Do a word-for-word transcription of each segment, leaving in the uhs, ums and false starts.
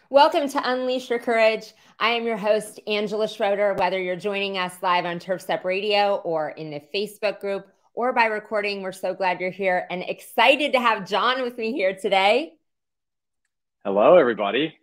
Welcome to Unleash Your Courage. I am your host, Angela Schroeder. Whether you're joining us live on Turf Step Radio or in the Facebook group or by recording, we're so glad you're here and excited to have John with me here today. Hello, everybody.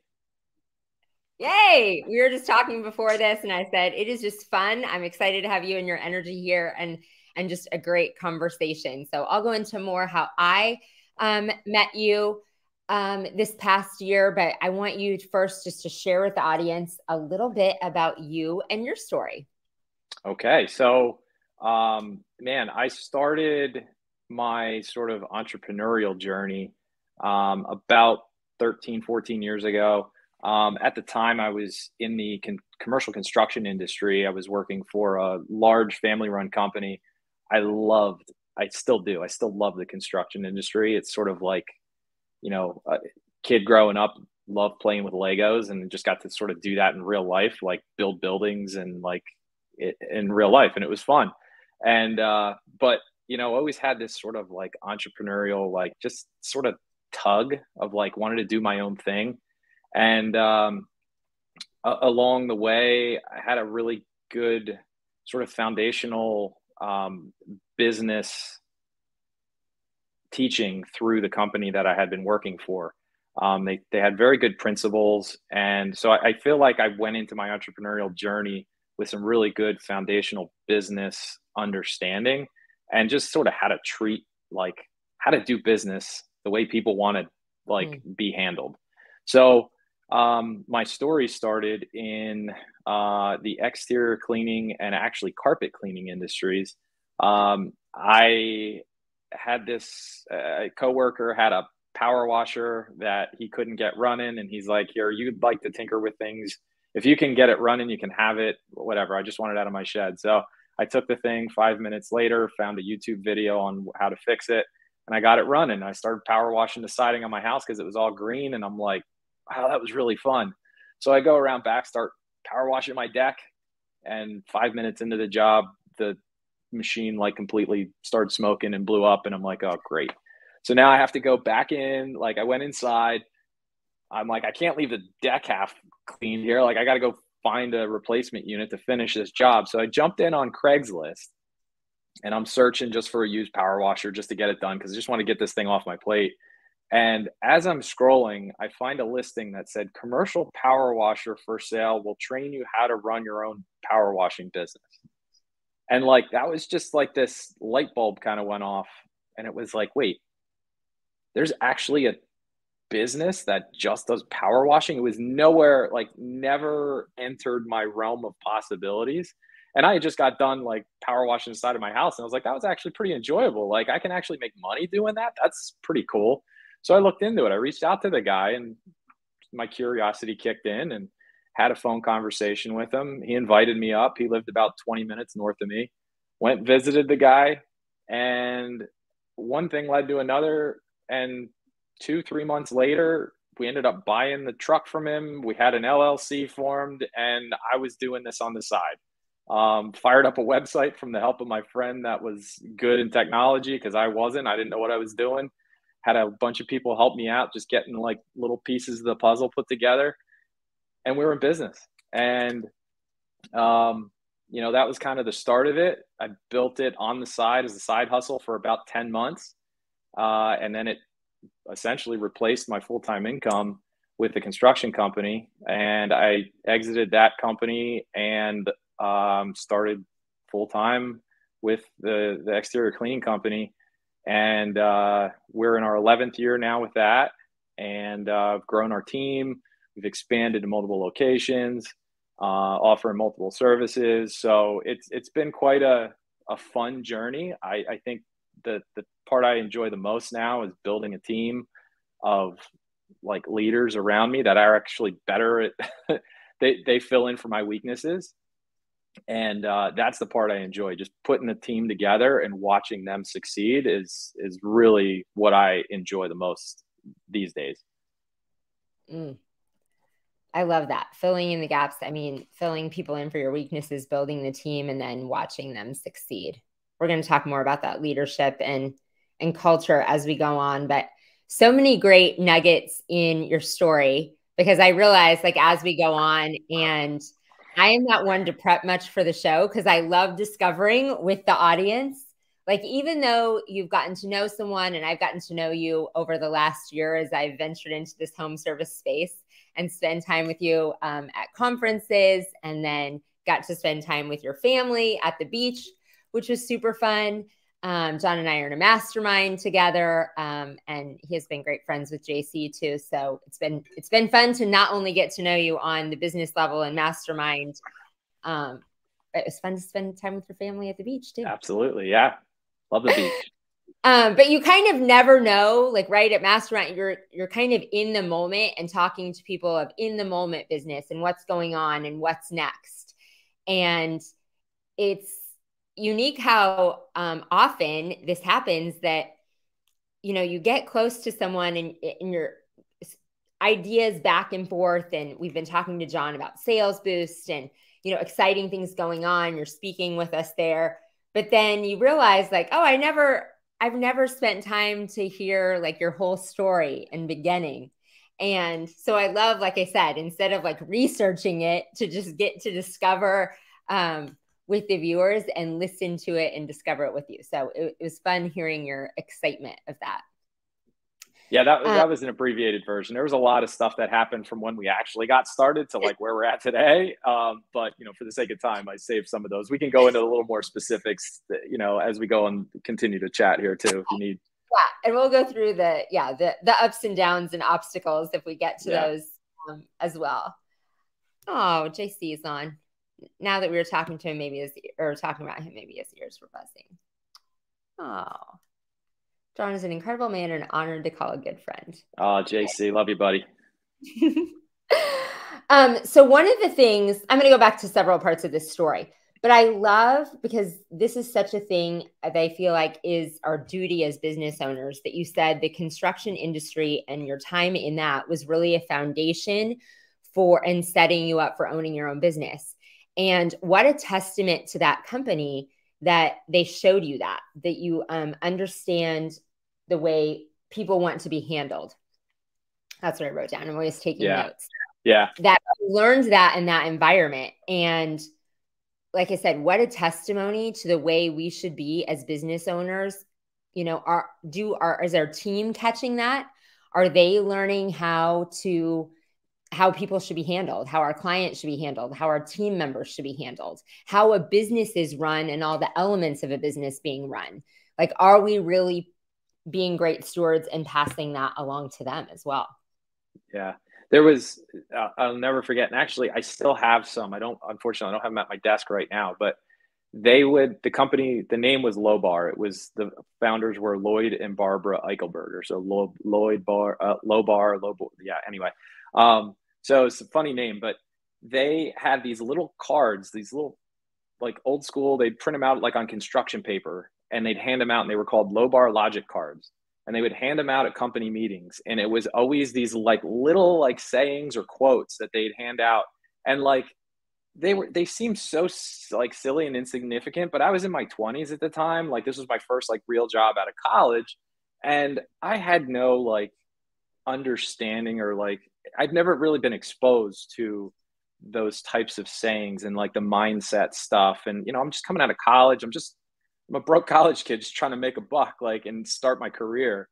Yay! We were just talking before this, and I said it is just fun. I'm excited to have you and your energy here, and and just a great conversation. So I'll go into more how I um, met you um, this past year, but I want you first just to share with the audience a little bit about you and your story. Okay, so um, man, I started my sort of entrepreneurial journey um, about thirteen, fourteen years ago. Um, at the time, I was in the con- commercial construction industry. I was working for a large family-run company. I loved, I still do, I still love the construction industry. It's sort of like, you know, a kid growing up, loved playing with Legos and just got to sort of do that in real life, like build buildings and like it, in real life. And it was fun. And, uh, but, you know, always had this sort of like entrepreneurial, like just sort of tug of like wanted to do my own thing. And um, a- along the way, I had a really good sort of foundational um, business teaching through the company that I had been working for. Um, they they had very good principles, and so I, I feel like I went into my entrepreneurial journey with some really good foundational business understanding, and just sort of how to treat like how to do business the way people want to like Mm. be handled. So um, my story started in uh, the exterior cleaning and actually carpet cleaning industries. Um, I had this uh, coworker had a power washer that he couldn't get running, and he's like, "Here, you'd like to tinker with things. If you can get it running, you can have it. Whatever. I just want it out of my shed." So I took the thing. Five minutes later, found a YouTube video on how to fix it, and I got it running. I started power washing the siding on my house because it was all green, and I'm like, "Wow, that was really fun." So I go around back, start power washing my deck, and five minutes into the job, the machine like completely started smoking and blew up, and I'm like, oh great. So now I have to go back in. Like I went inside. I'm like, I can't leave the deck half cleaned here. Like I got to go find a replacement unit to finish this job. So I jumped in on Craigslist and I'm searching just for a used power washer just to get it done because I just want to get this thing off my plate. And as I'm scrolling, I find a listing that said commercial power washer for sale will train you how to run your own power washing business. And like that was just like this light bulb kind of went off. And it was like, wait, there's actually a business that just does power washing. It was nowhere, like never entered my realm of possibilities. And I had just got done like power washing the side of my house. And I was like, that was actually pretty enjoyable. Like I can actually make money doing that. That's pretty cool. So I looked into it. I reached out to the guy and my curiosity kicked in and had a phone conversation with him. He invited me up. He lived about twenty minutes north of me. Went, visited the guy, and one thing led to another. And two, three months later, we ended up buying the truck from him. We had an L L C formed, and I was doing this on the side. Um, fired up a website from the help of my friend that was good in technology because I wasn't. I didn't know what I was doing. Had a bunch of people help me out, just getting like little pieces of the puzzle put together, and we were in business. And um, you know, that was kind of the start of it. I built it on the side as a side hustle for about ten months. Uh, and then it essentially replaced my full-time income with the construction company. And I exited that company and um, started full-time with the, the exterior cleaning company. And uh, we're in our eleventh year now with that. And uh, grown our team. We've expanded to multiple locations, uh, offering multiple services. So it's it's been quite a, a fun journey. I, I think the the part I enjoy the most now is building a team of like leaders around me that are actually better at they they fill in for my weaknesses. And uh, that's the part I enjoy. Just putting the team together and watching them succeed is is really what I enjoy the most these days. Mm. I love that. Filling in the gaps. I mean, filling people in for your weaknesses, building the team, and then watching them succeed. We're going to talk more about that leadership and, and culture as we go on, but so many great nuggets in your story. because I realized like as we go on, and I am not one to prep much for the show because I love discovering with the audience. Like, even though you've gotten to know someone and I've gotten to know you over the last year as I've ventured into this home service space and spend time with you um, at conferences, and then got to spend time with your family at the beach, which was super fun. Um, John and I are in a mastermind together, um, and he has been great friends with J C too. So it's been it's been fun to not only get to know you on the business level and mastermind, um, but it was fun to spend time with your family at the beach too. Absolutely, yeah, love the beach. Um, but you kind of never know, like right at mastermind, you're you're kind of in the moment and talking to people of in the moment business and what's going on and what's next, and it's unique how um, often this happens that, you know, you get close to someone and, and your ideas back and forth. And we've been talking to John about Sales Boost and, you know, exciting things going on. You're speaking with us there, but then you realize like, oh, I never, I've never spent time to hear like your whole story and beginning. And so I love, like I said, instead of like researching it, to just get to discover, um, with the viewers and listen to it and discover it with you. So it, it was fun hearing your excitement of that. Yeah, that, that was an abbreviated version. There was a lot of stuff that happened from when we actually got started to like where we're at today. Um, but, you know, for the sake of time, I saved some of those. We can go into a little more specifics, you know, as we go and continue to chat here too, if you need. Yeah. And we'll go through the, yeah, the, the ups and downs and obstacles if we get to yeah. those um, as well. Oh, J C is on. Now that we were talking to him, maybe his, or talking about him, maybe his ears were buzzing. Oh, John is an incredible man and honored to call a good friend. Oh, J C, love you, buddy. um, so one of the things, I'm going to go back to several parts of this story, but I love, because this is such a thing that I feel like is our duty as business owners, that you said the construction industry and your time in that was really a foundation for and setting you up for owning your own business. And what a testament to that company that they showed you that, that you um, understand the way people want to be handled. That's what I wrote down. I'm always taking yeah. notes. Yeah. That I learned that in that environment. And like I said, what a testimony to the way we should be as business owners. You know, are, do our, is our team catching that? Are they learning how to how people should be handled, how our clients should be handled, how our team members should be handled, how a business is run and all the elements of a business being run? Like, are we really being great stewards and passing that along to them as well? Yeah, there was, uh, I'll never forget. And actually I still have some. I don't, unfortunately, I don't have them at my desk right now, but they would, the company, the name was Lobar. It was, the founders were Lloyd and Barbara Eichelberger. So Lo, Lloyd Bar, uh, Lobar, Lobar. Yeah. Anyway. Um, So it's a funny name, but they had these little cards, these little like old school, they'd print them out like on construction paper and they'd hand them out, and they were called Lobar Logic cards. And they would hand them out at company meetings. And it was always these like little like sayings or quotes that they'd hand out. And like, they were, they seemed so like silly and insignificant, but I was in my twenties at the time. Like, this was my first like real job out of college. And I had no like understanding, or like, I've never really been exposed to those types of sayings and like the mindset stuff. And, you know, I'm just coming out of college. I'm just, I'm a broke college kid just trying to make a buck, like, and start my career.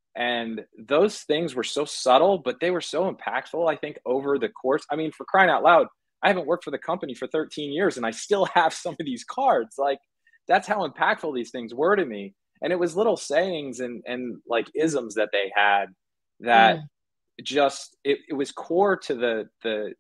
And those things were so subtle, but they were so impactful, I think, over the course. I mean, for crying out loud, I haven't worked for the company for thirteen years and I still have some of these cards. Like, that's how impactful these things were to me. And it was little sayings and, and like isms that they had that mm. just, it, it was core to the, the,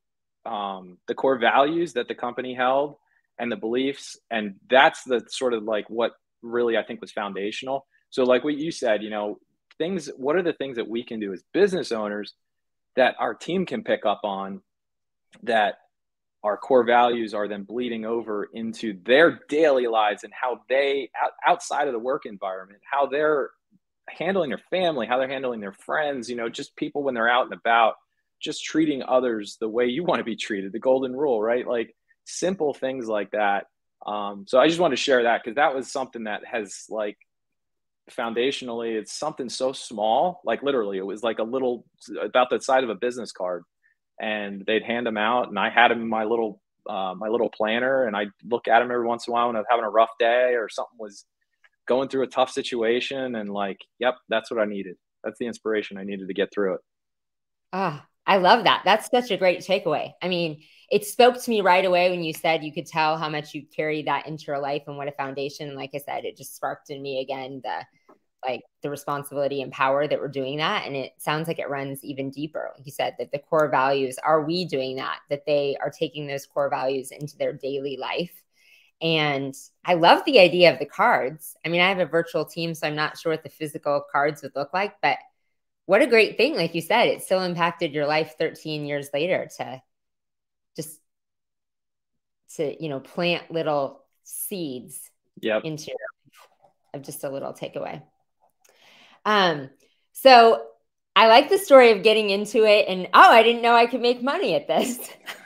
um, the core values that the company held and the beliefs. And that's the sort of like what really, I think, was foundational. So like what you said, you know, things, what are the things that we can do as business owners that our team can pick up on, that our core values are then bleeding over into their daily lives, and how they, outside of the work environment, how they're handling their family, how they're handling their friends, you know, just people when they're out and about, just treating others the way you want to be treated, the golden rule, right? Like simple things like that. Um, so I just wanted to share that, because that was something that has like, foundationally, it's something so small, like literally it was like a little, about the size of a business card. and they'd hand them out, and I had them in my little uh, my little planner, and I'd look at them every once in a while when I was having a rough day or something was going through a tough situation, and like, yep, that's what I needed. That's the inspiration I needed to get through it. Ah, I love that. That's such a great takeaway. I mean, it spoke to me right away when you said you could tell how much you carry that into your life and what a foundation. Like I said, it just sparked in me again, the like the responsibility and power that we're doing that. And it sounds like it runs even deeper. Like you said, that the core values, are we doing that? That they are taking those core values into their daily life. And I love the idea of the cards. I mean, I have a virtual team, so I'm not sure what the physical cards would look like, but what a great thing. Like you said, it still impacted your life thirteen years later to just, to, you know, plant little seeds yep. into your life of just a little takeaway. Um, so I like the story of getting into it and, oh, I didn't know I could make money at this.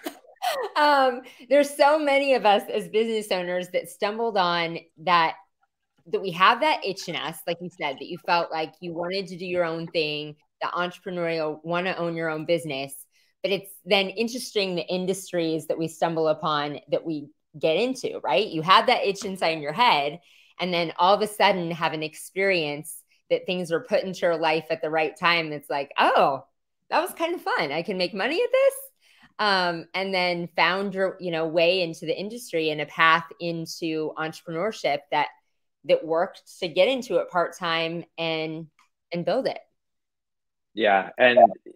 um, there's so many of us as business owners that stumbled on that, that we have that itch in us, like you said, that you felt like you wanted to do your own thing, the entrepreneurial, want to own your own business. But it's then interesting the industries that we stumble upon that we get into, right? You have that itch inside your head, and then all of a sudden have an experience that things are put into your life at the right time. That's like, oh, that was kind of fun. I can make money at this. Um, and then found your, you know, way into the industry and a path into entrepreneurship that, that worked to get into it part-time and, and build it. Yeah. And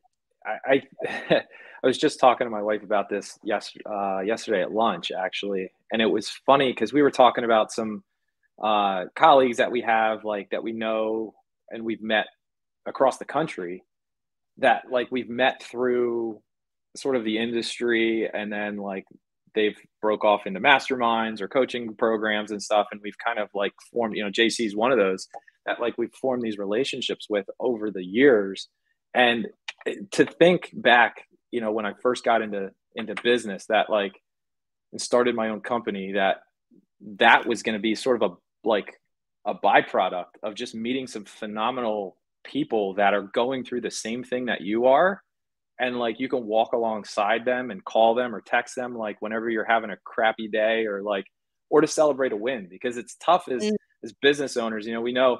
I, I, I was just talking to my wife about this yes, uh, yesterday at lunch, actually. And it was funny because we were talking about some uh, colleagues that we have, like that we know and we've met across the country, that like we've met through sort of the industry, and then like they've broke off into masterminds or coaching programs and stuff. And we've kind of like formed, you know, J C is one of those that like we've formed these relationships with over the years. And to think back, you know, when I first got into, into business, that like, and started my own company, that that was going to be sort of a, like a byproduct of just meeting some phenomenal people that are going through the same thing that you are. And like, you can walk alongside them and call them or text them, like whenever you're having a crappy day, or like, or to celebrate a win, because it's tough as, mm. as business owners. You know, we know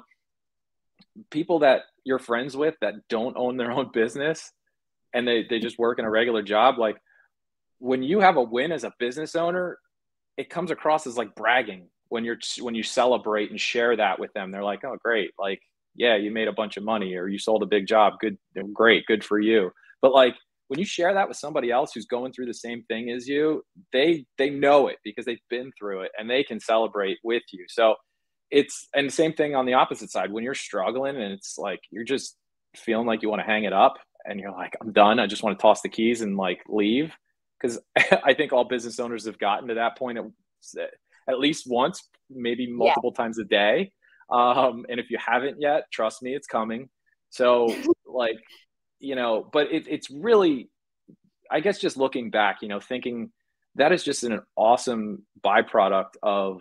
people that you're friends with that don't own their own business and they, they just work in a regular job. Like when you have a win as a business owner, it comes across as like bragging when you're, when you celebrate and share that with them. They're like, oh, great. Like, yeah, you made a bunch of money, or you sold a big job. Good. Great. Good for you. But like when you share that with somebody else who's going through the same thing as you, they, they know it because they've been through it and they can celebrate with you. So it's, and the same thing on the opposite side, when you're struggling and it's like, you're just feeling like you want to hang it up and you're like, I'm done. I just want to toss the keys and like leave. Cause I think all business owners have gotten to that point at, at least once, maybe multiple yeah. times a day. Um, and if you haven't yet, trust me, it's coming. So like, you know, but it, it's really, I guess just looking back, you know, thinking that is just an awesome byproduct of,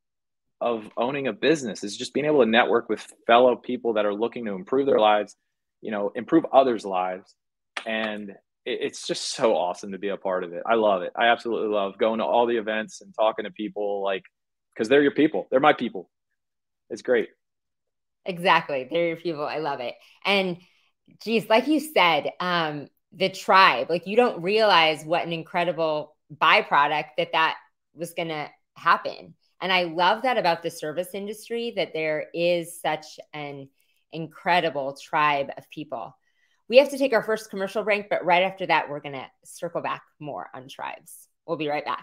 of owning a business, is just being able to network with fellow people that are looking to improve their lives, you know, improve others' lives. And it, it's just so awesome to be a part of it. I love it. I absolutely love going to all the events and talking to people, like, because they're your people. They're my people. It's great. Exactly. They're your people. I love it. And geez, like you said, um, the tribe, like you don't realize what an incredible byproduct that that was going to happen. And I love that about the service industry, that there is such an incredible tribe of people. We have to take our first commercial break, but right after that, we're going to circle back more on tribes. We'll be right back.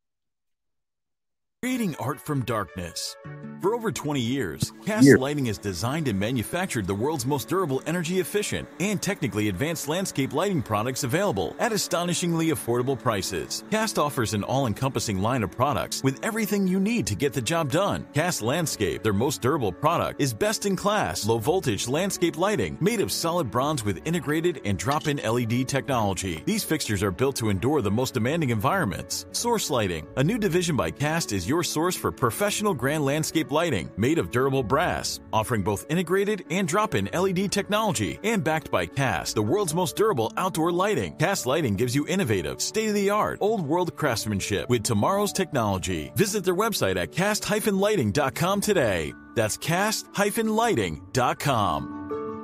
Creating art from darkness. For over twenty years, Cast yeah. Lighting has designed and manufactured the world's most durable, energy-efficient, and technically advanced landscape lighting products available at astonishingly affordable prices. Cast offers an all-encompassing line of products with everything you need to get the job done. Cast Landscape, their most durable product, is best-in-class, low-voltage landscape lighting made of solid bronze with integrated and drop-in L E D technology. These fixtures are built to endure the most demanding environments. Source Lighting, a new division by Cast, is your source for professional grand landscape lighting made of durable brass, offering both integrated and drop-in L E D technology, and backed by Cast, the world's most durable outdoor lighting. Cast Lighting gives you innovative, state-of-the-art, old-world craftsmanship with tomorrow's technology. Visit their website at cast dash lighting dot com today. That's cast dash lighting dot com.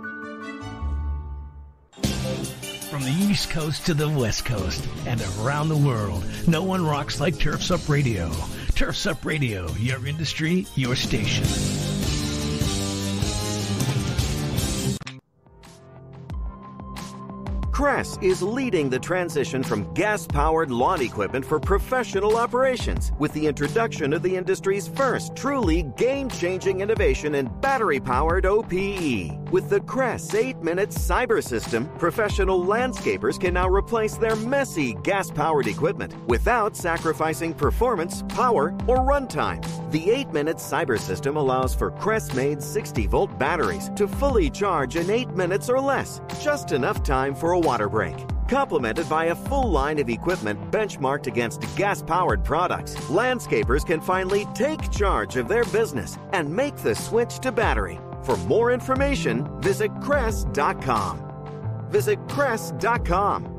From the East Coast to the West Coast and around the world, no one rocks like Turfs Up Radio. Turfs Up Radio, your industry, your station. Crest is leading the transition from gas-powered lawn equipment for professional operations with the introduction of the industry's first truly game-changing innovation in battery-powered O P E. With the Crest eight-minute cyber system, professional landscapers can now replace their messy gas-powered equipment without sacrificing performance, power, or runtime. The eight-minute cyber system allows for Crest-made sixty-volt batteries to fully charge in eight minutes or less, just enough time for a water break. Complemented by a full line of equipment benchmarked against gas-powered products, landscapers can finally take charge of their business and make the switch to battery. For more information, visit crest dot com. Visit crest dot com.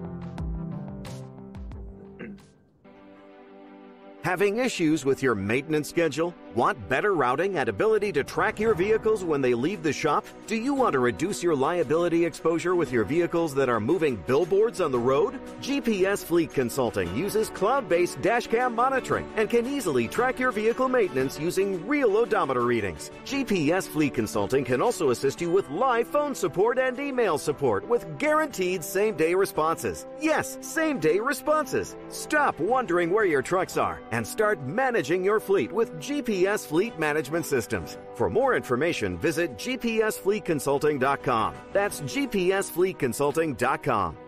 Having issues with your maintenance schedule? Want better routing and ability to track your vehicles when they leave the shop? Do you want to reduce your liability exposure with your vehicles that are moving billboards on the road? G P S Fleet Consulting uses cloud-based dashcam monitoring and can easily track your vehicle maintenance using real odometer readings. G P S Fleet Consulting can also assist you with live phone support and email support with guaranteed same-day responses. Yes, same-day responses. Stop wondering where your trucks are and start managing your fleet with G P S Fleet Management Systems. For more information, visit G P S fleet consulting dot com. That's G P S fleet consulting dot com.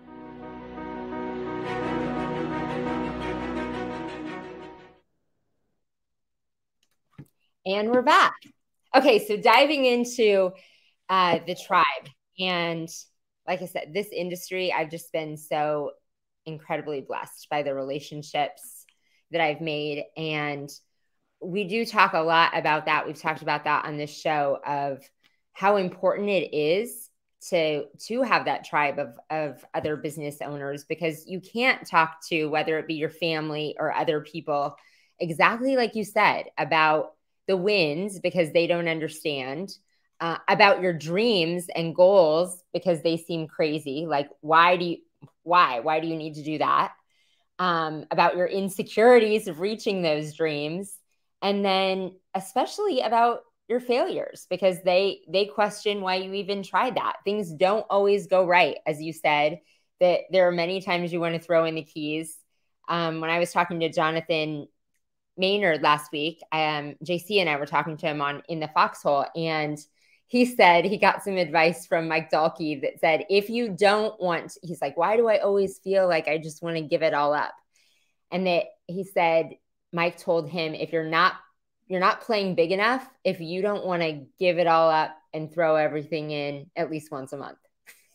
And we're back. Okay, so diving into uh, the tribe. And like I said, this industry, I've just been so incredibly blessed by the relationships that I've made. And we do talk a lot about that. We've talked about that on this show of how important it is to, to have that tribe of, of other business owners, because you can't talk to, whether it be your family or other people, exactly like you said, about the wins because they don't understand, uh, about your dreams and goals because they seem crazy. Like, why do you, why, why do you need to do that? Um, about your insecurities of reaching those dreams. And then especially about your failures, because they, they question why you even tried that. Things don't always go right. As you said, that there are many times you want to throw in the keys. Um, when I was talking to Jonathan Maynard last week, um, J C and I were talking to him on in the Foxhole, and he said he got some advice from Mike Dalkey that said, if you don't want, he's like, why do I always feel like I just want to give it all up? And that he said, Mike told him, if you're not, you're not playing big enough, if you don't want to give it all up and throw everything in at least once a month.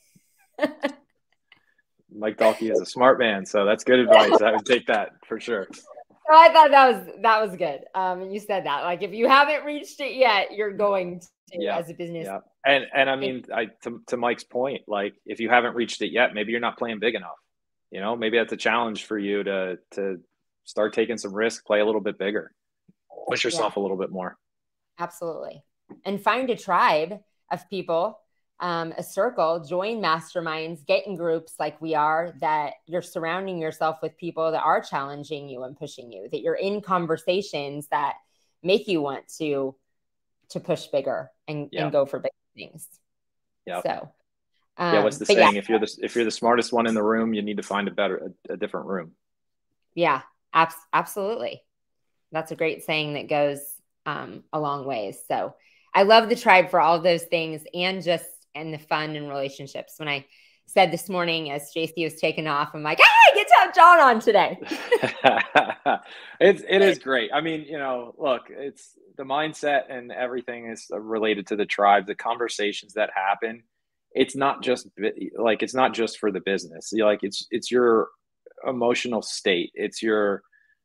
Mike Dalkey is a smart man, so that's good advice. I would take that for sure. So I thought that was, that was good. Um, and you said that, like, if you haven't reached it yet, you're going to, yeah. as a business. Yeah. And, and I mean, I, to, to Mike's point, like, if you haven't reached it yet, maybe you're not playing big enough. You know, maybe that's a challenge for you to, to start taking some risk, play a little bit bigger, push yourself yeah. a little bit more. Absolutely. And find a tribe of people, um, a circle, join masterminds, get in groups like we are, that you're surrounding yourself with people that are challenging you and pushing you, that you're in conversations that make you want to, to push bigger and, yeah. and go for big things. Yeah. So, um, yeah. What's the saying? Yeah. If you're the, if you're the smartest one in the room, you need to find a better, a, a different room. Yeah, ab- absolutely. That's a great saying that goes um, a long ways. So I love the tribe for all of those things, and just, and the fun and relationships. When I said this morning, as J C was taking off, I'm like, ah, I get to have John on today. it's, it is great. I mean, you know, look, it's the mindset and everything is related to the tribe, the conversations that happen. It's not just like, it's not just for the business. You're like, it's, it's your emotional state. It's your,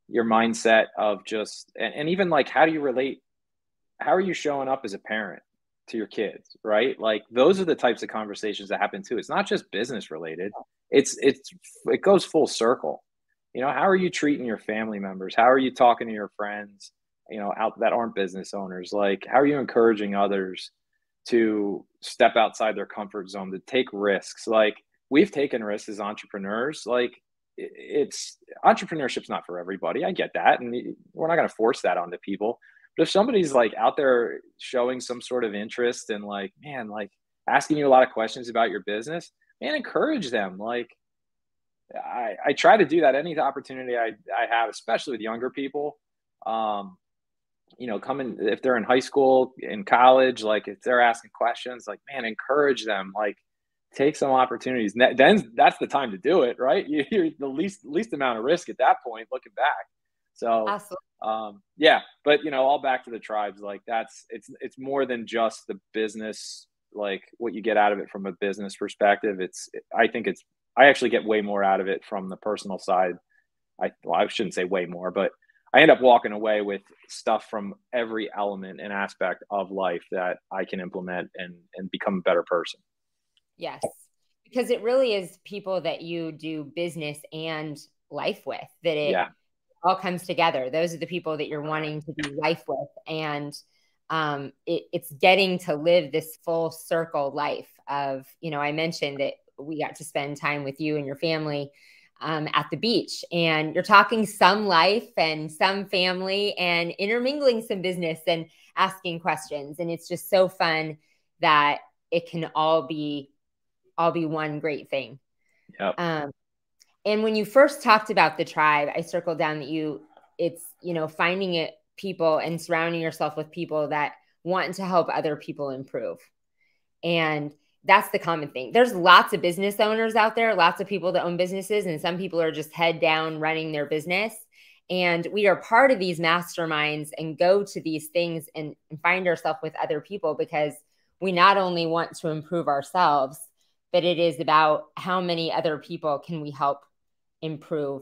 your mindset of just, and, and even like, how do you relate? How are you showing up as a parent to your kids, right? Like those are the types of conversations that happen too. It's not just business related. It's, it's, it goes full circle. You know, how are you treating your family members? How are you talking to your friends, you know, out that aren't business owners? Like, how are you encouraging others to step outside their comfort zone, to take risks? Like we've taken risks as entrepreneurs. Like it's entrepreneurship's not for everybody. I get that. And we're not going to force that onto people. But if somebody's like out there showing some sort of interest and like, man, like asking you a lot of questions about your business, man, encourage them. Like I, I try to do that any opportunity I, I have, especially with younger people. Um, you know, coming, if they're in high school, in college, like if they're asking questions, like, man, encourage them, like take some opportunities. Then that's the time to do it, right? You're the least, least amount of risk at that point, looking back. So, Absolutely. um, yeah, but you know, all back to the tribes, like that's, it's, it's more than just the business, like what you get out of it from a business perspective. It's, I think it's, I actually get way more out of it from the personal side. I, well, I shouldn't say way more, but I end up walking away with stuff from every element and aspect of life that I can implement and, and become a better person. Yes, because it really is people that you do business and life with, that it yeah. all comes together. Those are the people that you're wanting to do life with. And um, it, it's getting to live this full circle life of, you know, I mentioned that we got to spend time with you and your family um, at the beach, and you're talking some life and some family and intermingling some business and asking questions. And it's just so fun that it can all be, all be one great thing. Yep. Um, and when you first talked about the tribe, I circled down that you, it's, you know, finding it people and surrounding yourself with people that want to help other people improve. And that's the common thing. There's lots of business owners out there, lots of people that own businesses, and some people are just head down running their business. And we are part of these masterminds and go to these things and, and find ourselves with other people, because we not only want to improve ourselves, but it is about how many other people can we help improve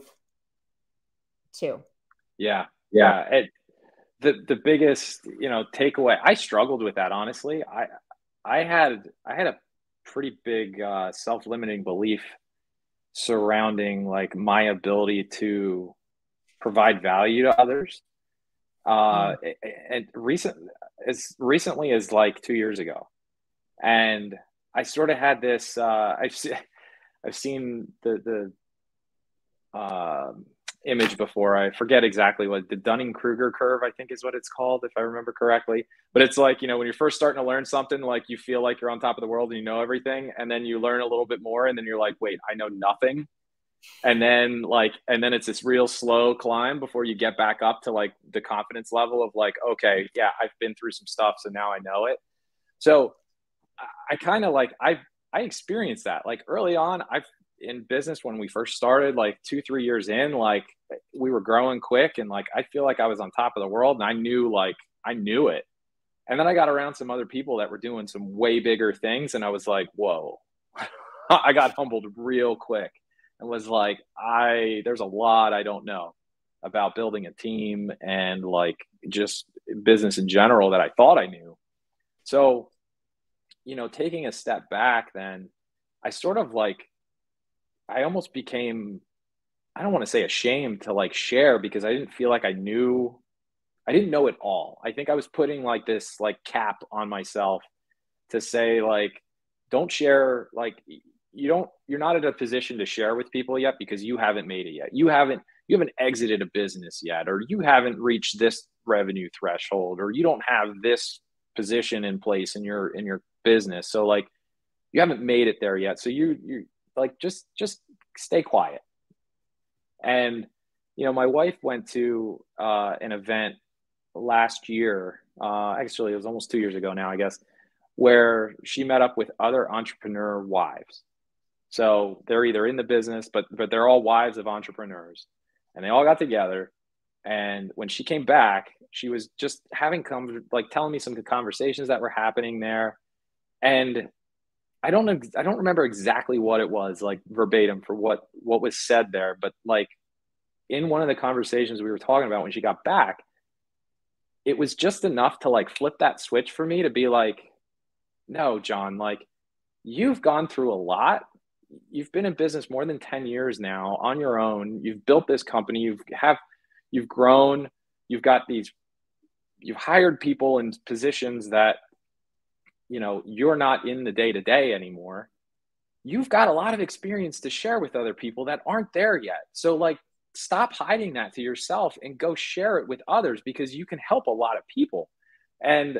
too. Yeah. Yeah. It, the, the biggest, you know, takeaway, I struggled with that. Honestly, I, I had, I had a pretty big uh, self-limiting belief surrounding like my ability to provide value to others. Uh, mm. And recent, as recently as like two years ago. And I sort of had this, uh, I've seen, I've seen the, the uh, image before. I forget exactly what the Dunning-Kruger curve, I think is what it's called, if I remember correctly. But it's like, you know, when you're first starting to learn something, like you feel like you're on top of the world and you know everything. And then you learn a little bit more and then you're like, wait, I know nothing. And then like, and then it's this real slow climb before you get back up to like the confidence level of like, okay, yeah, I've been through some stuff, so now I know it. So I, I kind of like, I, I experienced that like early on. I've in business when we first started, like two, three years in, like we were growing quick. And like, I feel like I was on top of the world and I knew, like, I knew it. And then I got around some other people that were doing some way bigger things. And I was like, whoa, I got humbled real quick and was like, I, there's a lot I don't know about building a team and like just business in general that I thought I knew. So, you know, taking a step back, then I sort of like, I almost became, I don't want to say ashamed to like share, because I didn't feel like I knew, I didn't know it all. I think I was putting like this like cap on myself to say like, don't share, like you don't, you're not in a position to share with people yet because you haven't made it yet. You haven't, you haven't exited a business yet, or you haven't reached this revenue threshold, or you don't have this position in place in your, in your business. So like, you haven't made it there yet. So you, you, like, just, just stay quiet. And, you know, my wife went to uh, an event last year. Uh, actually, it was almost two years ago now, I guess, where she met up with other entrepreneur wives. So they're either in the business, but, but they're all wives of entrepreneurs, and they all got together. And when she came back, she was just having come, like telling me some of the conversations that were happening there. And I don't know. I don't remember exactly what it was like verbatim for what, what was said there, but like in one of the conversations we were talking about when she got back, it was just enough to like flip that switch for me to be like, no, John, like you've gone through a lot. You've been in business more than ten years now on your own. You've built this company. You've have, you've grown. You've got these, you've hired people in positions that, you know, you're not in the day to day anymore. You've got a lot of experience to share with other people that aren't there yet. So like, stop hiding that to yourself and go share it with others, because you can help a lot of people. And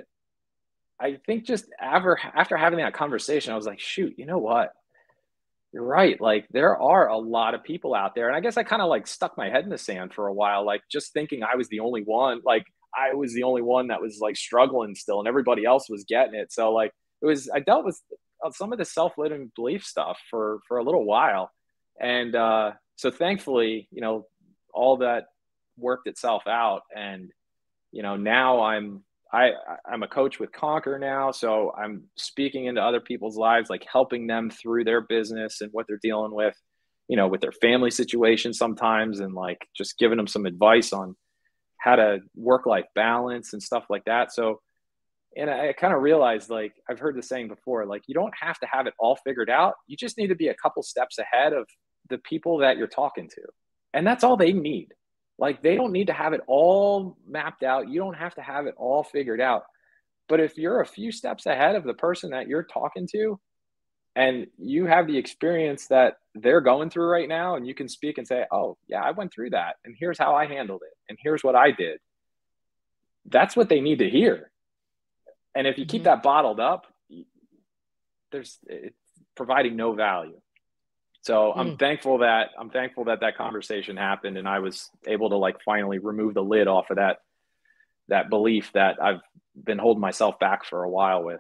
I think just after, after having that conversation, I was like, shoot, you know what? You're right. Like there are a lot of people out there. And I guess I kind of like stuck my head in the sand for a while, like just thinking I was the only one, like I was the only one that was like struggling still and everybody else was getting it. So like it was, I dealt with some of the self-limiting belief stuff for, for a little while. And uh, so thankfully, you know, all that worked itself out. And, you know, now I'm, I, I'm a coach with Conquer now. So I'm speaking into other people's lives, like helping them through their business and what they're dealing with, you know, with their family situation sometimes, and like just giving them some advice on how to work-life balance and stuff like that. So, and I kind of realized, like, I've heard the saying before, like, you don't have to have it all figured out. You just need to be a couple steps ahead of the people that you're talking to. And that's all they need. Like, they don't need to have it all mapped out. You don't have to have it all figured out. But if you're a few steps ahead of the person that you're talking to, and you have the experience that they're going through right now, and you can speak and say, oh, yeah, I went through that, and here's how I handled it, and here's what I did. That's what they need to hear. And if you keep that bottled up, there's it's providing no value. So I'm mm. thankful that I'm thankful that that conversation happened, and I was able to like finally remove the lid off of that, that belief that I've been holding myself back for a while with.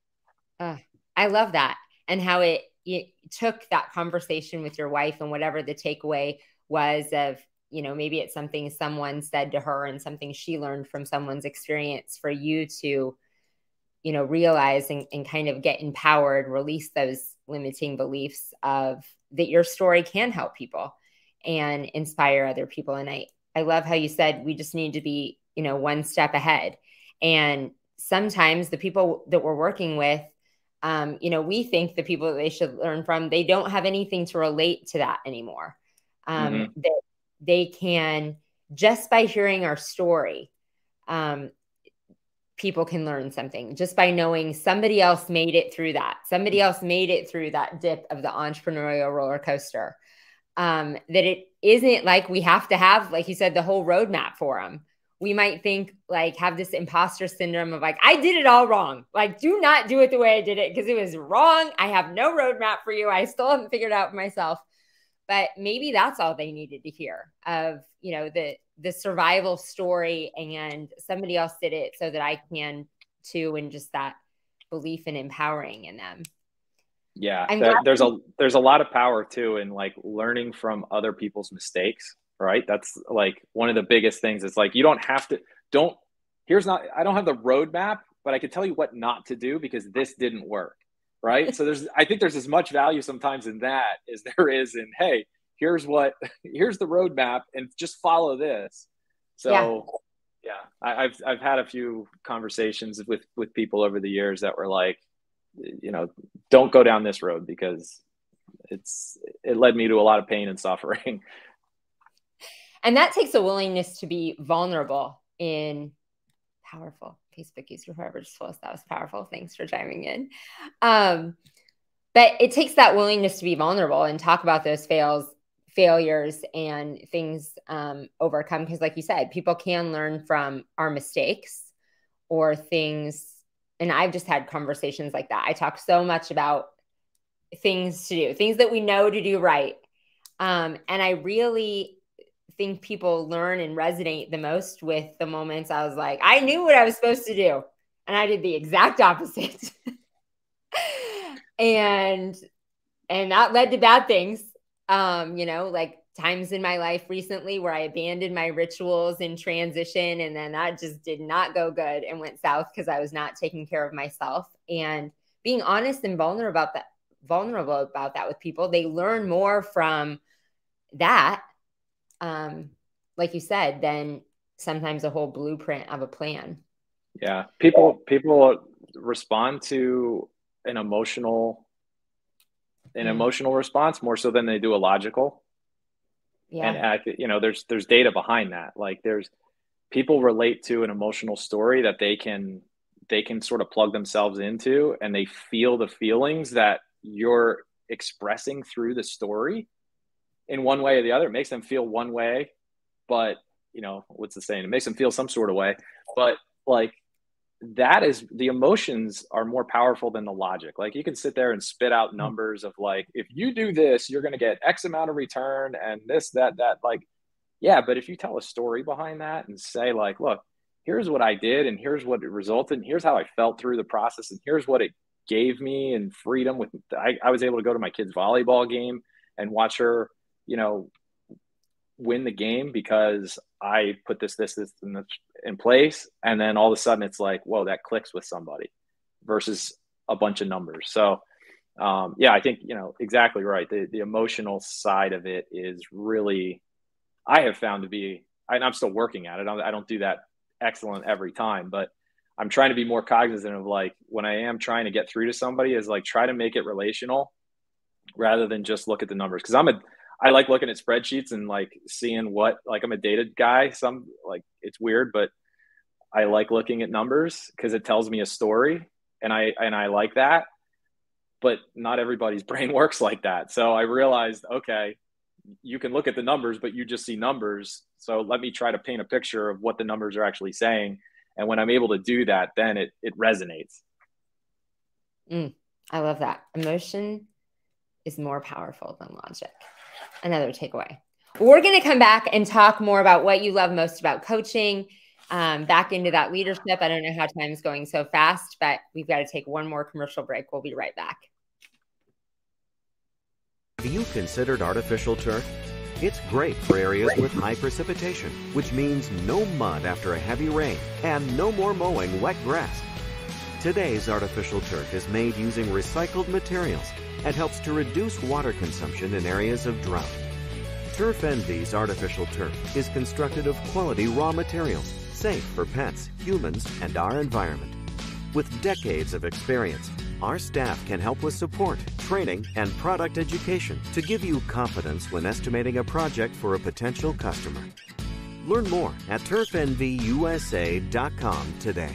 Uh, I love that. And how it, it took that conversation with your wife and whatever the takeaway was of, you know, maybe it's something someone said to her and something she learned from someone's experience, for you to, you know, realize and, and kind of get empowered, release those limiting beliefs of that your story can help people and inspire other people. And I, I love how you said, we just need to be, you know, one step ahead. And sometimes the people that we're working with, um, you know, we think the people that they should learn from, they don't have anything to relate to that anymore. Um, mm-hmm. They, they can, just by hearing our story, um, people can learn something just by knowing somebody else made it through that. Somebody else made it through that dip of the entrepreneurial roller coaster. Um, that it isn't like we have to have, like you said, the whole roadmap for them. We might think like have this imposter syndrome of like, I did it all wrong. Like, do not do it the way I did it because it was wrong. I have no roadmap for you. I still haven't figured it out for myself. But maybe that's all they needed to hear of, you know, the, the survival story, and somebody else did it so that I can too. And just that belief in empowering in them. Yeah. That, there's a, there's a lot of power too in like learning from other people's mistakes. Right. That's like one of the biggest things. It's like, you don't have to, don't, here's not, I don't have the roadmap, but I can tell you what not to do because this didn't work. Right. So there's, I think there's as much value sometimes in that as there is in, hey, here's what, here's the roadmap and just follow this. So yeah, yeah I, I've, I've had a few conversations with, with people over the years that were like, you know, don't go down this road because it's, it led me to a lot of pain and suffering. And that takes a willingness to be vulnerable in powerful. Facebook user, whoever just told us that was powerful. Thanks for chiming in. Um, but it takes that willingness to be vulnerable and talk about those fails, failures and things um, overcome. Because like you said, people can learn from our mistakes or things. And I've just had conversations like that. I talk so much about things to do, things that we know to do right. Um, and I really think people learn and resonate the most with the moments I was like, I knew what I was supposed to do, and I did the exact opposite. and, and that led to bad things. Um, you know, like times in my life recently where I abandoned my rituals in transition, and then that just did not go good and went south because I was not taking care of myself. And being honest and vulnerable about that, vulnerable about that with people, they learn more from that um, like you said, than sometimes a whole blueprint of a plan. Yeah. People, people respond to an emotional, an mm. emotional response more so than they do a logical. Yeah. And I, you know, there's, there's data behind that. Like there's people relate to an emotional story that they can, they can sort of plug themselves into, and they feel the feelings that you're expressing through the story in one way or the other. It makes them feel one way, but you know, what's the saying? It makes them feel some sort of way, but like that is, the emotions are more powerful than the logic. Like you can sit there and spit out numbers of like, if you do this, you're going to get X amount of return and this, that, that, like, yeah. But if you tell a story behind that and say like, look, here's what I did and here's what it resulted and here's how I felt through the process and here's what it gave me and freedom with, I, I was able to go to my kid's volleyball game and watch her, you know, win the game because I put this, this, this in, the, in place. And then all of a sudden it's like, whoa, that clicks with somebody versus a bunch of numbers. So um, yeah, I think, you know, exactly right. The, the emotional side of it is really, I have found to be, and I'm still working at it. I don't, I don't do that excellent every time, but I'm trying to be more cognizant of like, when I am trying to get through to somebody is like, try to make it relational rather than just look at the numbers. Cause I'm a, I like looking at spreadsheets and like seeing what, like I'm a data guy. Some like, it's weird, but I like looking at numbers because it tells me a story and I, and I like that, but not everybody's brain works like that. So I realized, okay, you can look at the numbers, but you just see numbers. So let me try to paint a picture of what the numbers are actually saying. And when I'm able to do that, then it, it resonates. Mm, I love that. Emotion is more powerful than logic. Another takeaway. We're going to come back and talk more about what you love most about coaching, um, back into that leadership. I don't know how time is going so fast, but we've got to take one more commercial break. We'll be right back. Have you considered artificial turf? It's great for areas with high precipitation, which means no mud after a heavy rain and no more mowing wet grass. Today's artificial turf is made using recycled materials and helps to reduce water consumption in areas of drought. Turf Envy's artificial turf is constructed of quality raw materials, safe for pets, humans, and our environment. With decades of experience, our staff can help with support, training, and product education to give you confidence when estimating a project for a potential customer. Learn more at turf envy u s a dot com today.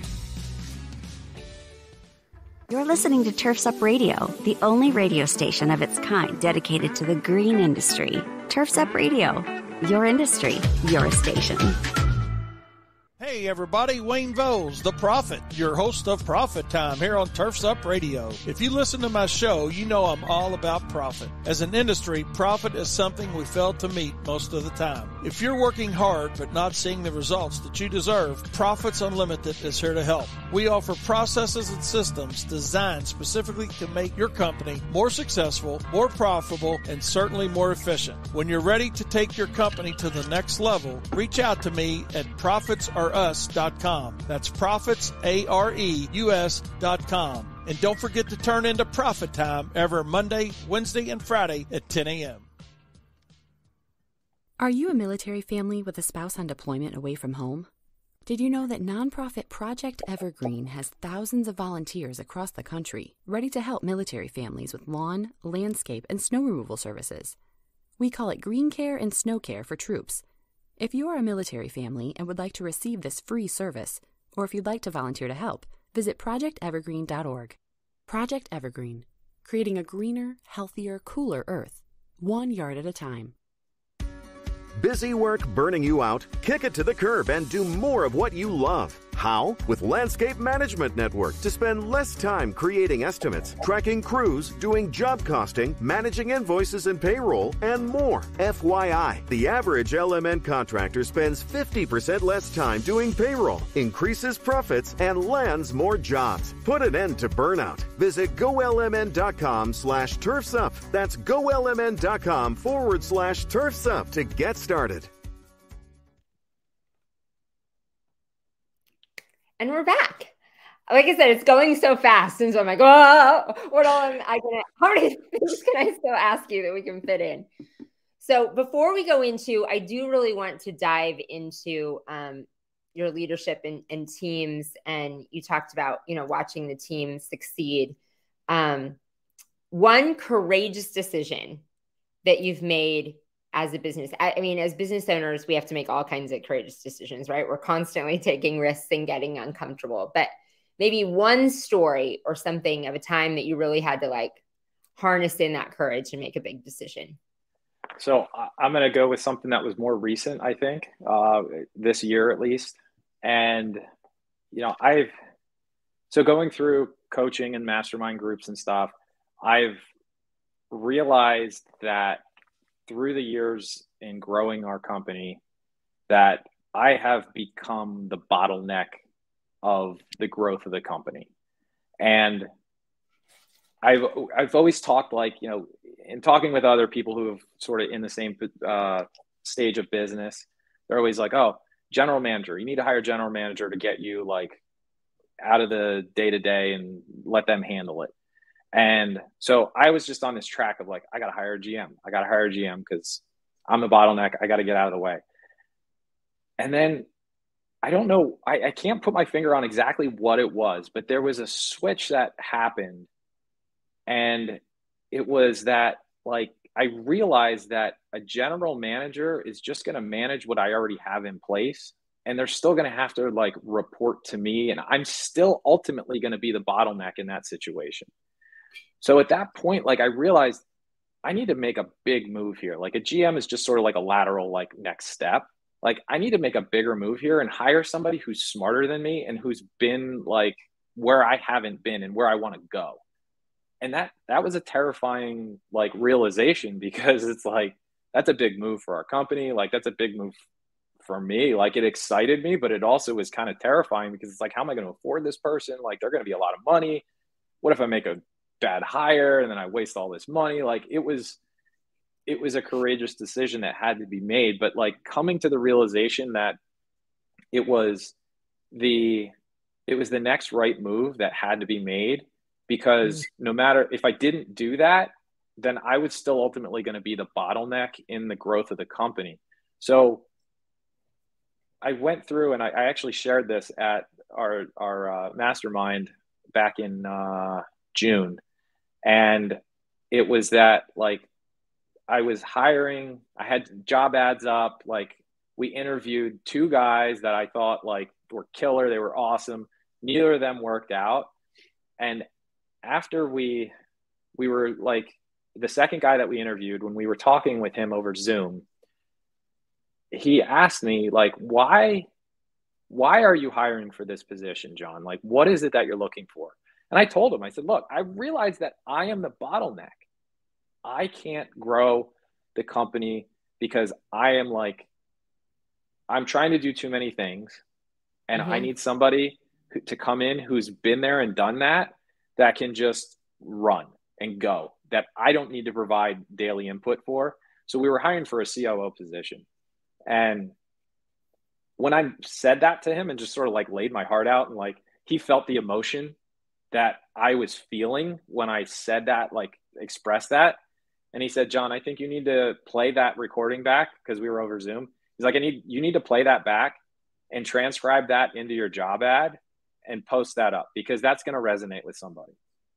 You're listening to Turf's Up Radio, the only radio station of its kind dedicated to the green industry. Turf's Up Radio, your industry, your station. Hey everybody, Wayne Vowles, the Prophet, your host of Profit Time here on Turf's Up Radio. If you listen to my show, you know I'm all about profit. As an industry, profit is something we fail to meet most of the time. If you're working hard but not seeing the results that you deserve, Profits Unlimited is here to help. We offer processes and systems designed specifically to make your company more successful, more profitable, and certainly more efficient. When you're ready to take your company to the next level, reach out to me at profits are us dot com. That's profits, A R E U S dot com. And don't forget to turn into Profit Time every Monday, Wednesday, and Friday at ten a.m. Are you a military family with a spouse on deployment away from home? Did you know that nonprofit Project Evergreen has thousands of volunteers across the country ready to help military families with lawn, landscape, and snow removal services? We call it Green Care and Snow Care for troops. If you are a military family and would like to receive this free service, or if you'd like to volunteer to help, visit project evergreen dot org. Project Evergreen, creating a greener, healthier, cooler Earth, one yard at a time. Busy work burning you out? Kick it to the curb and do more of what you love. How? With Landscape Management Network to spend less time creating estimates, tracking crews, doing job costing, managing invoices and payroll, and more. F Y I, the average L M N contractor spends fifty percent less time doing payroll, increases profits, and lands more jobs. Put an end to burnout. Visit go L M N dot com slash turfs up. That's go L M N dot com forward slash turfs up to get started. And we're back. Like I said, it's going so fast. And so I'm like, oh, what all am I going to, how many things can I still ask you that we can fit in? So before we go into, I do really want to dive into um, your leadership and, and teams. And you talked about, you know, watching the team succeed. Um, one courageous decision that you've made as a business. I, I mean, as business owners, we have to make all kinds of courageous decisions, right? We're constantly taking risks and getting uncomfortable, but maybe one story or something of a time that you really had to like harness in that courage and make a big decision. So I'm going to go with something that was more recent, I think, uh, this year at least. And, you know, I've, so going through coaching and mastermind groups and stuff, I've realized that through the years in growing our company, that I have become the bottleneck of the growth of the company. And I've, I've always talked like, you know, in talking with other people who have sort of in the same uh, stage of business, they're always like, oh, general manager, you need to hire a general manager to get you like out of the day to day and let them handle it. And so I was just on this track of like, I got to hire a G M. I got to hire a G M because I'm the bottleneck. I got to get out of the way. And then I don't know, I, I can't put my finger on exactly what it was, but there was a switch that happened. And it was that like, I realized that a general manager is just going to manage what I already have in place. And they're still going to have to like report to me. And I'm still ultimately going to be the bottleneck in that situation. So at that point, like I realized I need to make a big move here. Like a G M is just sort of like a lateral, like next step. Like I need to make a bigger move here and hire somebody who's smarter than me and who's been like where I haven't been and where I want to go. And that, that was a terrifying like realization because it's like, that's a big move for our company. Like that's a big move for me. Like it excited me, but it also was kind of terrifying because it's like, how am I going to afford this person? Like they're going to be a lot of money. What if I make a bad hire and then I waste all this money? Like it was, it was a courageous decision that had to be made, but like coming to the realization that it was the, it was the next right move that had to be made. Because no matter if I didn't do that, then I was still ultimately going to be the bottleneck in the growth of the company. So I went through and I, I actually shared this at our, our uh, mastermind back in uh, June. And it was that like, I was hiring, I had job ads up. Like we interviewed two guys that I thought like were killer. They were awesome. Neither of them worked out. And after we, we were like the second guy that we interviewed, when we were talking with him over Zoom, he asked me like, why, why are you hiring for this position, John? Like, what is it that you're looking for? And I told him, I said, look, I realize that I am the bottleneck. I can't grow the company because I am like, I'm trying to do too many things. And mm-hmm. I need somebody who, to come in who's been there and done that, that can just run and go, that I don't need to provide daily input for. So we were hiring for a C O O position. And when I said that to him and just sort of like laid my heart out and like, he felt the emotion that I was feeling when I said that, like expressed that. And he said, John, I think you need to play that recording back because we were over Zoom. He's like, I need, you need to play that back and transcribe that into your job ad and post that up because that's going to resonate with somebody.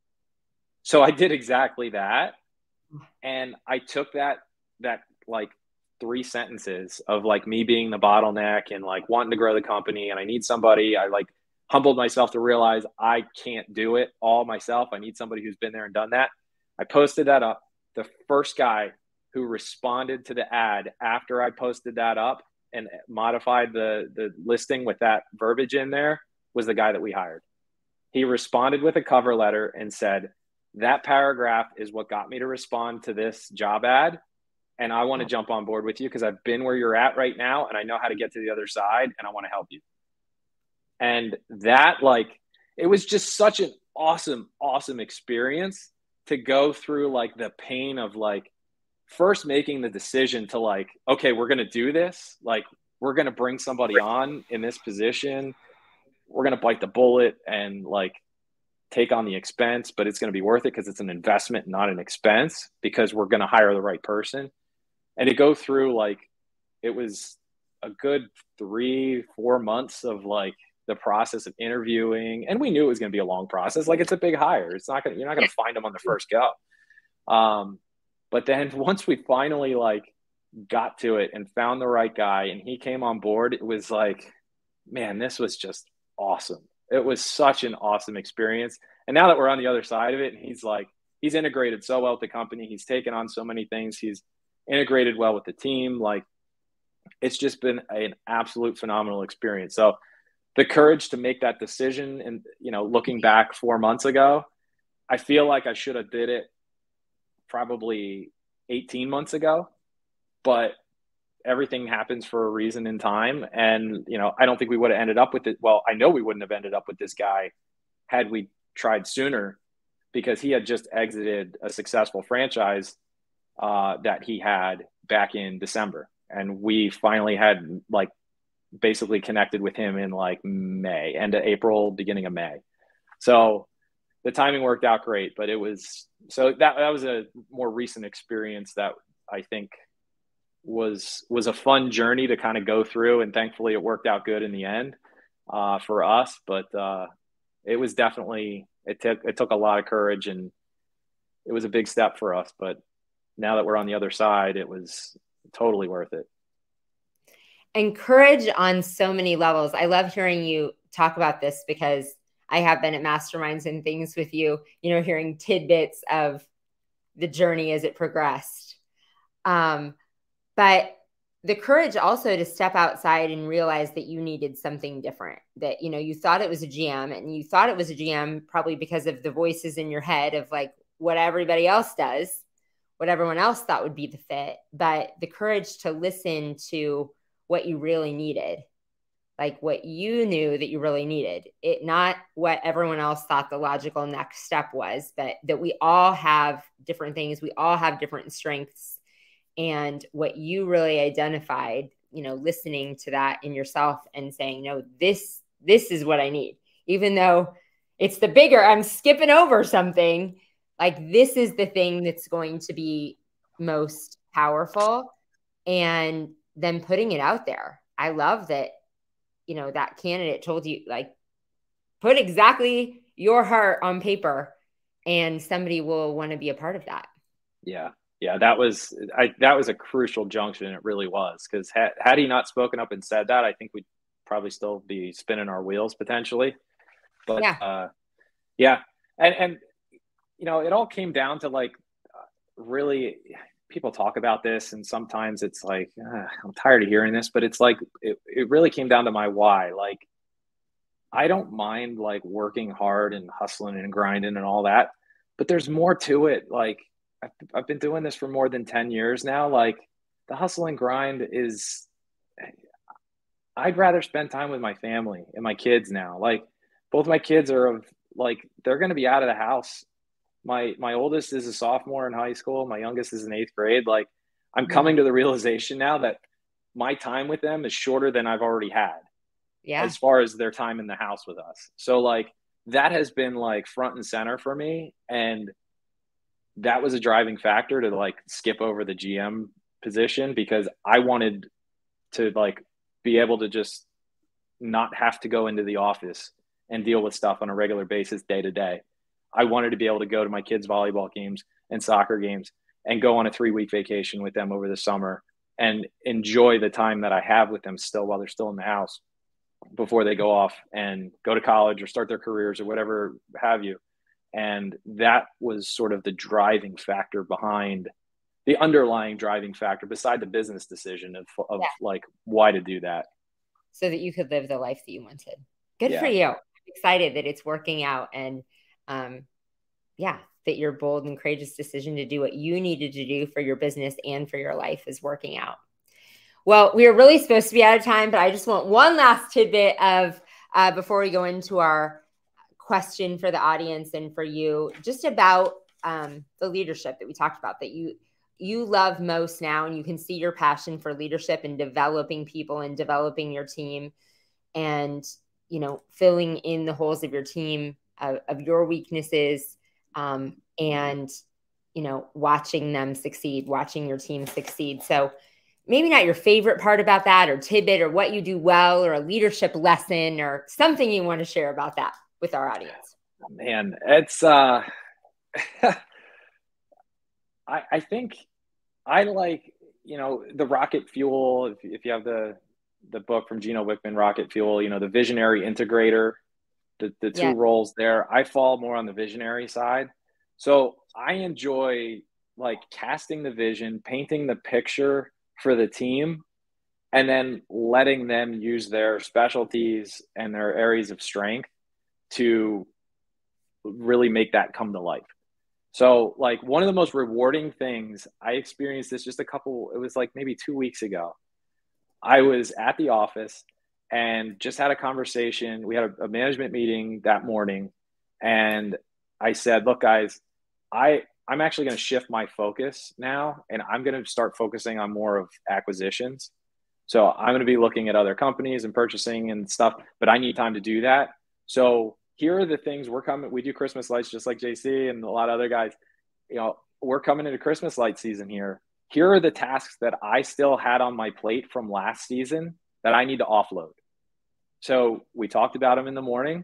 So I did exactly that. And I took that, that like three sentences of like me being the bottleneck and like wanting to grow the company. And I need somebody, I like humbled myself to realize I can't do it all myself. I need somebody who's been there and done that. I posted that up. The first guy who responded to the ad after I posted that up and modified the, the listing with that verbiage in there was the guy that we hired. He responded with a cover letter and said, that paragraph is what got me to respond to this job ad. And I want to jump on board with you because I've been where you're at right now and I know how to get to the other side and I want to help you. And that like, it was just such an awesome, awesome experience to go through like the pain of like first making the decision to like, okay, we're going to do this. Like we're going to bring somebody on in this position. We're going to bite the bullet and like take on the expense, but it's going to be worth it because it's an investment, not an expense, because we're going to hire the right person. and to go through, like, it was a good three, four months of like the process of interviewing. And we knew it was going to be a long process. Like, it's a big hire. It's not going to, you're not going to find them on the first go. Um, but then once we finally like got to it and found the right guy and he came on board, it was like, man, this was just awesome. It was such an awesome experience. And now that we're on the other side of it, and he's like, he's integrated so well with the company. He's taken on so many things. He's integrated well with the team. Like, it's just been an absolute phenomenal experience. So the courage to make that decision, and, you know, looking back four months ago, I feel like I should have did it probably eighteen months ago, but everything happens for a reason in time. And, you know, I don't think we would have ended up with it. Well, I know we wouldn't have ended up with this guy had we tried sooner, because he had just exited a successful franchise uh, that he had back in December. And we finally had like basically connected with him in like May, end of April, beginning of May. So the timing worked out great, but it was, so that, that was a more recent experience that I think was, was a fun journey to kind of go through. And thankfully it worked out good in the end uh, for us. But uh, it was definitely, it took, it took a lot of courage, and it was a big step for us. But now that we're on the other side, it was totally worth it. And courage on so many levels. I love hearing you talk about this, because I have been at masterminds and things with you, you know, hearing tidbits of the journey as it progressed. Um, but the courage also to step outside and realize that you needed something different, that, you know, you thought it was a G M, and you thought it was a G M probably because of the voices in your head of like what everybody else does, what everyone else thought would be the fit, but the courage to listen to what you really needed, like what you knew that you really needed, it, not what everyone else thought the logical next step was, but that we all have different things. We all have different strengths, and what you really identified, you know, listening to that in yourself and saying, no, this, this is what I need, even though it's the bigger, I'm skipping over something. Like, this is the thing that's going to be most powerful, and then putting it out there. I love that, you know, that candidate told you, like, put exactly your heart on paper, and somebody will want to be a part of that. Yeah. Yeah. That was, I, that was a crucial junction. It really was. Cause had, had he not spoken up and said that, I think we'd probably still be spinning our wheels potentially. But yeah. Uh, yeah. And, and, you know, it all came down to like, really, people talk about this, and sometimes it's like, uh, I'm tired of hearing this, but it's like, it, it really came down to my why. Like, I don't mind like working hard and hustling and grinding and all that, but there's more to it. Like, I've, I've been doing this for more than ten years now. Like, the hustle and grind is, I'd rather spend time with my family and my kids now. Like, both my kids are of like, they're going to be out of the house. My, my oldest is a sophomore in high school. My youngest is in eighth grade. Like, I'm coming to the realization now that my time with them is shorter than I've already had. Yeah. As far as their time in the house with us. So like, that has been like front and center for me. And that was a driving factor to like skip over the G M position, because I wanted to like be able to just not have to go into the office and deal with stuff on a regular basis day to day. I wanted to be able to go to my kids' volleyball games and soccer games and go on a three week vacation with them over the summer and enjoy the time that I have with them still while they're still in the house before they go off and go to college or start their careers or whatever have you. And that was sort of the driving factor behind the underlying driving factor beside the business decision of, of yeah. like why to do that. So that you could live the life that you wanted. Good yeah. for you. I'm excited that it's working out. And um, yeah, that your bold and courageous decision to do what you needed to do for your business and for your life is working out. Well, we are really supposed to be out of time, but I just want one last tidbit of uh, before we go into our question for the audience and for you, just about um, the leadership that we talked about, that you you love most now, and you can see your passion for leadership and developing people and developing your team, and you know, filling in the holes of your team, of, of your weaknesses, um, and you know, watching them succeed, watching your team succeed. So maybe not your favorite part about that or tidbit or what you do well or a leadership lesson or something you want to share about that with our audience. Man, it's, uh, I, I think I like, you know, the rocket fuel. If, if you have the, the book from Gino Wickman, Rocket Fuel, you know, the visionary integrator, the, the two yeah. roles there, I fall more on the visionary side. So I enjoy like casting the vision, painting the picture for the team, and then letting them use their specialties and their areas of strength to really make that come to life. So like one of the most rewarding things, I experienced this just a couple, it was like maybe two weeks ago. I was at the office and just had a conversation. We had a, a management meeting that morning, and I said, look guys, I, I'm actually going to shift my focus now, and I'm going to start focusing on more of acquisitions. So I'm going to be looking at other companies and purchasing and stuff, but I need time to do that. So here are the things we're coming. We do Christmas lights just like J C and a lot of other guys. You know, we're coming into Christmas light season here. Here are the tasks that I still had on my plate from last season that I need to offload. So we talked about them in the morning.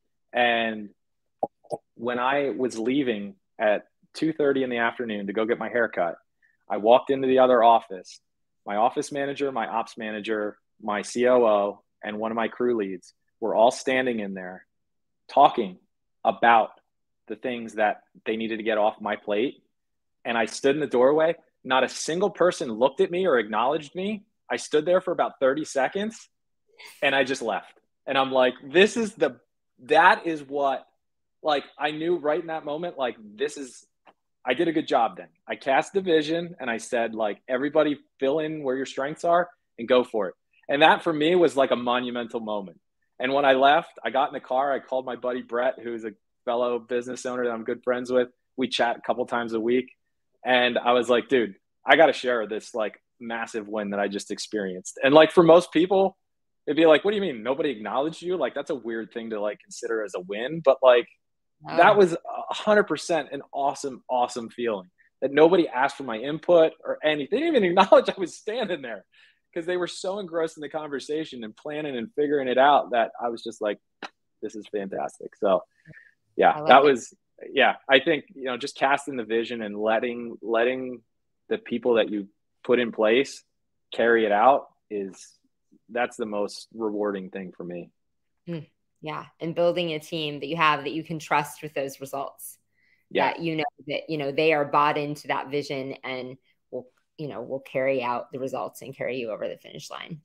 And when I was leaving at two thirty in the afternoon to go get my haircut, I walked into the other office. My office manager, my ops manager, my C O O, and one of my crew leads were all standing in there talking about the things that they needed to get off my plate. And I stood in the doorway. Not a single person looked at me or acknowledged me. I stood there for about thirty seconds and I just left. And I'm like, this is the, that is what, like, I knew right in that moment, like, this is, I did a good job then. I cast the vision and I said, like, everybody fill in where your strengths are and go for it. And that for me was like a monumental moment. And when I left, I got in the car, I called my buddy Brett, who's a fellow business owner that I'm good friends with. We chat a couple times a week. And I was like, dude, I got to share this like massive win that I just experienced. And like for most people, it'd be like, what do you mean? Nobody acknowledged you? Like, that's a weird thing to like consider as a win. But like, wow. That was a hundred percent an awesome, awesome feeling that nobody asked for my input or anything. They didn't even acknowledge I was standing there because they were so engrossed in the conversation and planning and figuring it out that I was just like, this is fantastic. So yeah, that it. was, yeah, I think, you know, just casting the vision and letting, letting the people that you put in place carry it out is, that's the most rewarding thing for me. Mm, yeah. And building a team that you have that you can trust with those results. Yeah. That you know that, you know, they are bought into that vision and will, you know, will carry out the results and carry you over the finish line.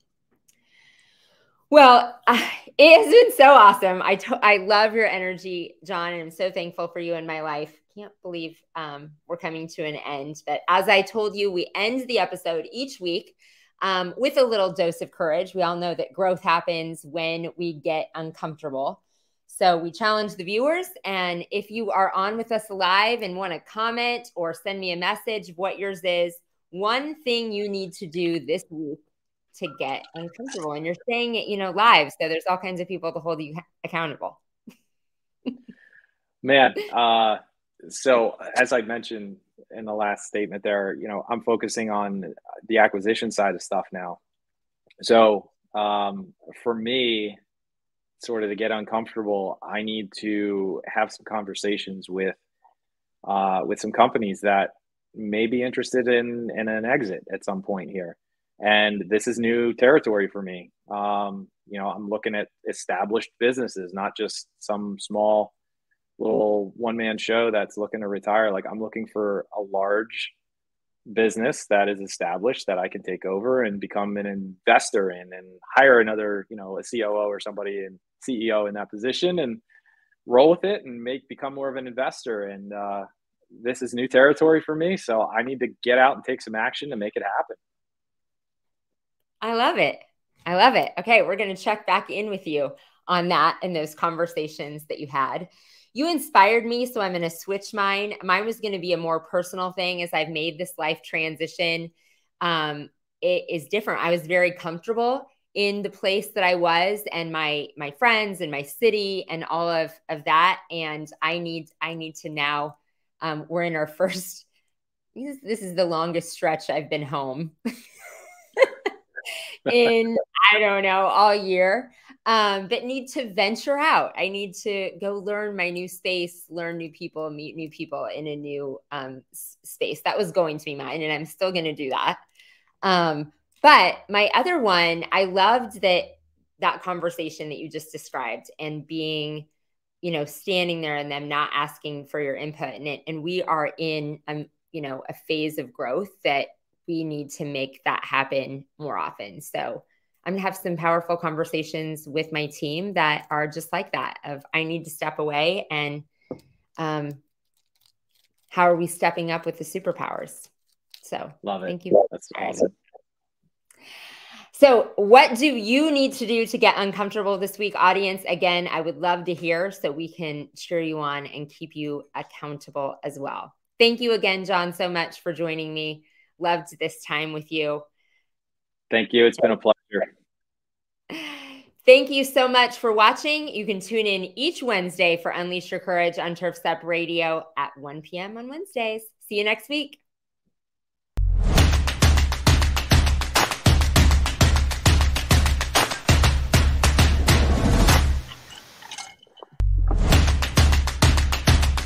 Well, uh, it has been so awesome. I, to- I love your energy, John, and I'm so thankful for you in my life. Can't believe um, we're coming to an end. But as I told you, we end the episode each week um, with a little dose of courage. We all know that growth happens when we get uncomfortable. So we challenge the viewers. And if you are on with us live and want to comment or send me a message, what yours is, one thing you need to do this week to get uncomfortable. And you're saying it, you know, live. So there's all kinds of people to hold you accountable. Man, uh, so as I mentioned in the last statement there, you know, I'm focusing on the acquisition side of stuff now. So um, for me, sort of to get uncomfortable, I need to have some conversations with uh, with some companies that may be interested in, in an exit at some point here. And this is new territory for me. Um, you know, I'm looking at established businesses, not just some small little one-man show that's looking to retire. Like I'm looking for a large business that is established that I can take over and become an investor in and hire another, you know, a C O O or somebody and C E O in that position and roll with it and make, become more of an investor. And uh, this is new territory for me. So I need to get out and take some action to make it happen. I love it. I love it. Okay. We're going to check back in with you on that and those conversations that you had. You inspired me, so I'm going to switch mine. Mine was going to be a more personal thing as I've made this life transition. Um, it is different. I was very comfortable in the place that I was and my my friends and my city and all of, of that. And I need I need to now, um, we're in our first this, this is the longest stretch I've been home in, I don't know, all year, um, but need to venture out. I need to go learn my new space, learn new people, meet new people in a new um, space. That was going to be mine, and I'm still going to do that. Um, but my other one, I loved that, that conversation that you just described, and being, you know, standing there and them not asking for your input. And it, and we are in, um, you know, a phase of growth that we need to make that happen more often. So I'm gonna have some powerful conversations with my team that are just like that, of I need to step away, and um, how are we stepping up with the superpowers? So love it. Thank you. That's awesome. So what do you need to do to get uncomfortable this week, audience? Again, I would love to hear, so we can cheer you on and keep you accountable as well. Thank you again, John, so much for joining me. Loved this time with you. Thank you. It's been a pleasure. Thank you so much for watching. You can tune in each Wednesday for Unleash Your Courage on Turfs Up Radio at one p m on Wednesdays. See you next week.